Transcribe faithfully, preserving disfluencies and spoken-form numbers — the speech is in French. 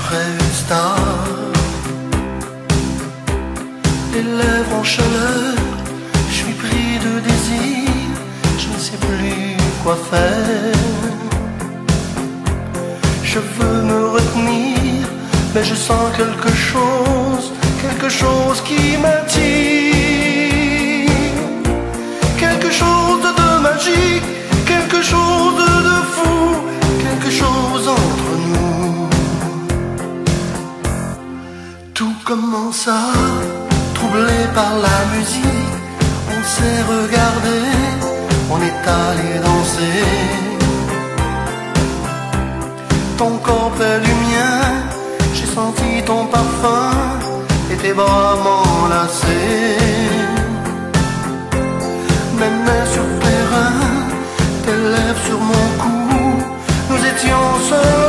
après une star. Les lèvres en chaleur, je suis pris de désir, je ne sais plus quoi faire. Je veux me retenir, mais je sens quelque chose, quelque chose qui m'attire. Quelque chose de magique, quelque chose de fou, quelque chose entre nous. Tout commença, troublé par la musique, on s'est regardé, on est allé danser. Ton corps près du mien, j'ai senti ton parfum et tes bras m'enlacer. Mes mains sur tes reins, tes lèvres sur mon cou, nous étions seuls.